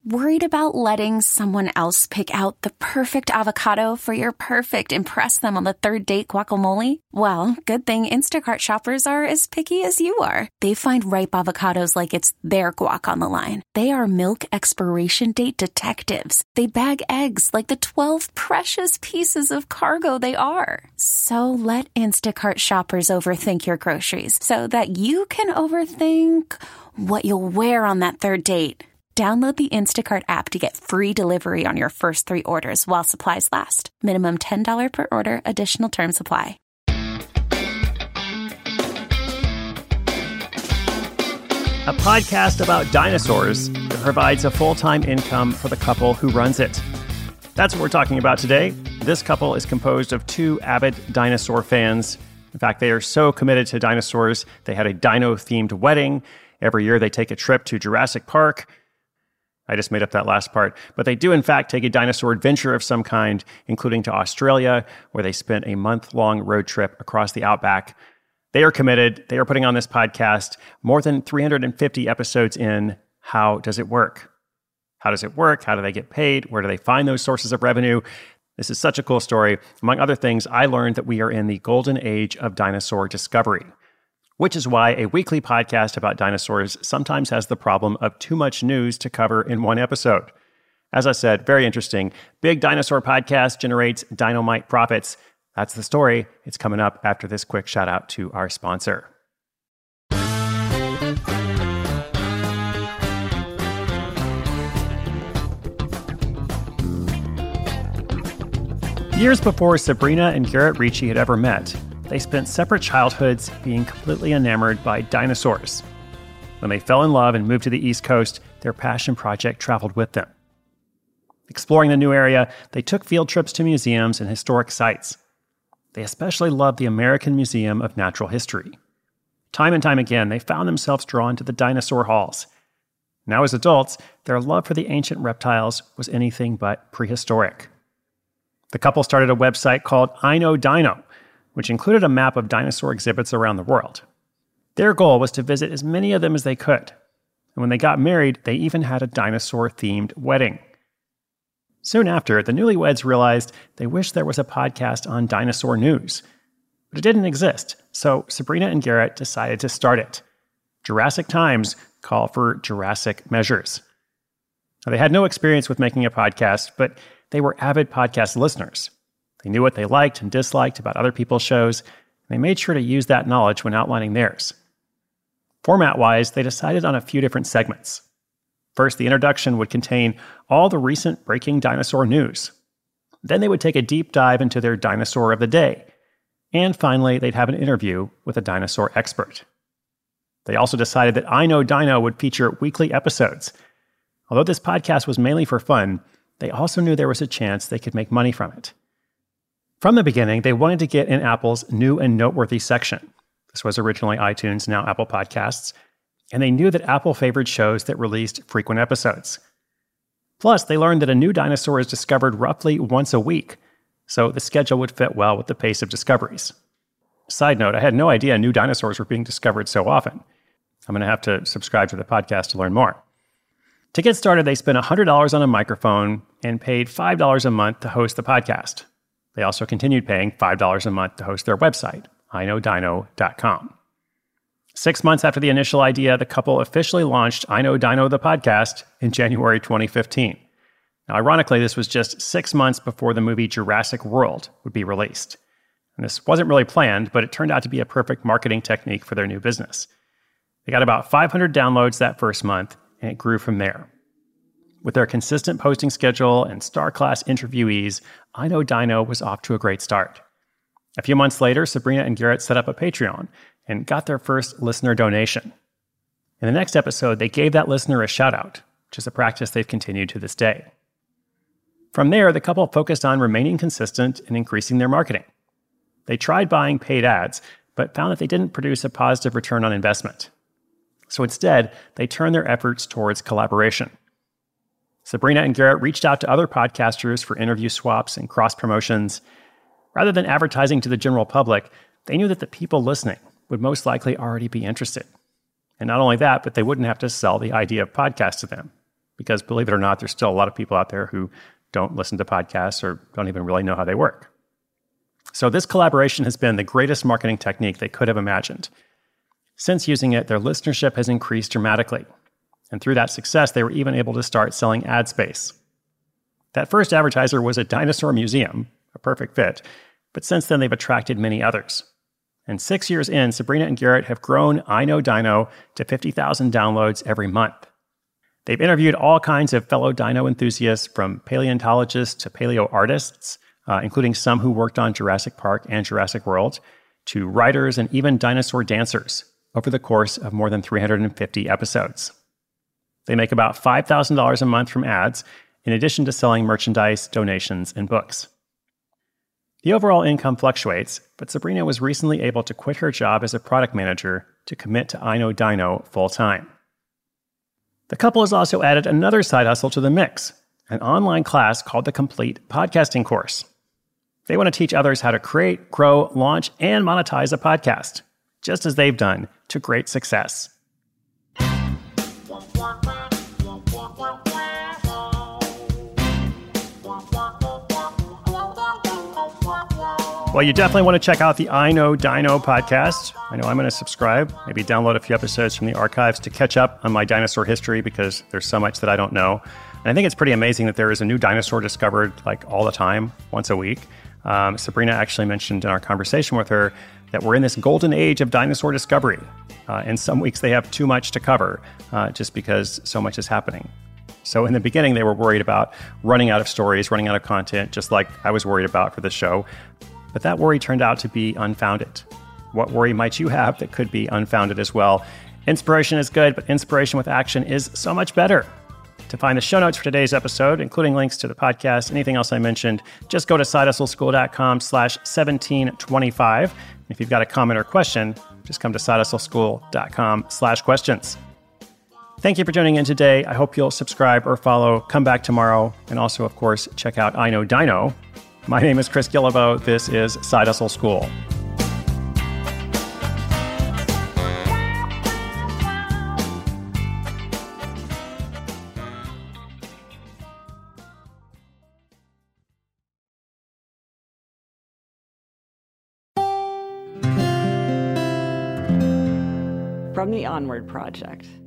Worried about letting someone else pick out the perfect avocado for your perfect impress them on the third date guacamole? Well, good thing Instacart shoppers are as picky as you are. They find ripe avocados like it's their guac on the line. They are milk expiration date detectives. They bag eggs like the 12 precious pieces of cargo they are. So let Instacart shoppers overthink your groceries so that you can overthink what you'll wear on that third date. Download the Instacart app to get free delivery on your first 3 orders while supplies last. Minimum $10 per order. Additional terms apply. A podcast about dinosaurs that provides a full-time income for the couple who runs it. That's what we're talking about today. This couple is composed of 2 avid dinosaur fans. In fact, they are so committed to dinosaurs, they had a dino-themed wedding. Every year they take a trip to Jurassic Park. I just made up that last part. But they do, in fact, take a dinosaur adventure of some kind, including to Australia, where they spent a month-long road trip across the outback. They are committed. They are putting on this podcast. More than 350 episodes in. How does it work? How does it work? How do they get paid? Where do they find those sources of revenue? This is such a cool story. Among other things, I learned that we are in the golden age of dinosaur discovery, which is why a weekly podcast about dinosaurs sometimes has the problem of too much news to cover in one episode. As I said, very interesting. Big dinosaur podcast generates dynamite profits. That's the story. It's coming up after this quick shout out to our sponsor. Years before Sabrina and Garrett Ricci had ever met, they spent separate childhoods being completely enamored by dinosaurs. When they fell in love and moved to the East Coast, their passion project traveled with them. Exploring the new area, they took field trips to museums and historic sites. They especially loved the American Museum of Natural History. Time and time again, they found themselves drawn to the dinosaur halls. Now as adults, their love for the ancient reptiles was anything but prehistoric. The couple started a website called I Know Dino, which included a map of dinosaur exhibits around the world. Their goal was to visit as many of them as they could. And when they got married, they even had a dinosaur-themed wedding. Soon after, the newlyweds realized they wished there was a podcast on dinosaur news. But it didn't exist, so Sabrina and Garrett decided to start it. Jurassic Times call for Jurassic Measures. Now, they had no experience with making a podcast, but they were avid podcast listeners. They knew what they liked and disliked about other people's shows, and they made sure to use that knowledge when outlining theirs. Format-wise, they decided on a few different segments. First, the introduction would contain all the recent breaking dinosaur news. Then they would take a deep dive into their dinosaur of the day. And finally, they'd have an interview with a dinosaur expert. They also decided that I Know Dino would feature weekly episodes. Although this podcast was mainly for fun, they also knew there was a chance they could make money from it. From the beginning, they wanted to get in Apple's new and noteworthy section. This was originally iTunes, now Apple Podcasts. And they knew that Apple favored shows that released frequent episodes. Plus, they learned that a new dinosaur is discovered roughly once a week, so the schedule would fit well with the pace of discoveries. Side note, I had no idea new dinosaurs were being discovered so often. I'm going to have to subscribe to the podcast to learn more. To get started, they spent $100 on a microphone and paid $5 a month to host the podcast. They also continued paying $5 a month to host their website, iknowdino.com. 6 months after the initial idea, the couple officially launched I Know Dino the podcast in January 2015. Now, ironically, this was just 6 months before the movie Jurassic World would be released. And this wasn't really planned, but it turned out to be a perfect marketing technique for their new business. They got about 500 downloads that first month, and it grew from there. With their consistent posting schedule and star-class interviewees, I Know Dino was off to a great start. A few months later, Sabrina and Garrett set up a Patreon and got their first listener donation. In the next episode, they gave that listener a shout-out, which is a practice they've continued to this day. From there, the couple focused on remaining consistent and increasing their marketing. They tried buying paid ads, but found that they didn't produce a positive return on investment. So instead, they turned their efforts towards collaboration. Sabrina and Garrett reached out to other podcasters for interview swaps and cross-promotions. Rather than advertising to the general public, they knew that the people listening would most likely already be interested. And not only that, but they wouldn't have to sell the idea of podcast to them, because believe it or not, there's still a lot of people out there who don't listen to podcasts or don't even really know how they work. So this collaboration has been the greatest marketing technique they could have imagined. Since using it, their listenership has increased dramatically. And through that success, they were even able to start selling ad space. That first advertiser was a dinosaur museum, a perfect fit, but since then they've attracted many others. And 6 years in, Sabrina and Garrett have grown I Know Dino to 50,000 downloads every month. They've interviewed all kinds of fellow dino enthusiasts, from paleontologists to paleo artists, including some who worked on Jurassic Park and Jurassic World, to writers and even dinosaur dancers over the course of more than 350 episodes. They make about $5,000 a month from ads, in addition to selling merchandise, donations, and books. The overall income fluctuates, but Sabrina was recently able to quit her job as a product manager to commit to I Know Dino full-time. The couple has also added another side hustle to the mix, an online class called the Complete Podcasting Course. They want to teach others how to create, grow, launch, and monetize a podcast, just as they've done to great success. Well, you definitely want to check out the I Know Dino podcast. I know I'm going to subscribe, maybe download a few episodes from the archives to catch up on my dinosaur history, because there's so much that I don't know. And I think it's pretty amazing that there is a new dinosaur discovered like all the time, once a week. Sabrina actually mentioned in our conversation with her that we're in this golden age of dinosaur discovery. And some weeks they have too much to cover just because so much is happening. So in the beginning, they were worried about running out of stories, running out of content, just like I was worried about for this show. But that worry turned out to be unfounded. What worry might you have that could be unfounded as well? Inspiration is good, but inspiration with action is so much better. To find the show notes for today's episode, including links to the podcast, anything else I mentioned, just go to sidehustleschool.com/1725. If you've got a comment or question, just come to sidehustleschool.com/questions. Thank you for tuning in today. I hope you'll subscribe or follow, come back tomorrow, and also, of course, check out I Know Dino. My name is Chris Guillebeau. This is Side Hustle School. From the Onward Project.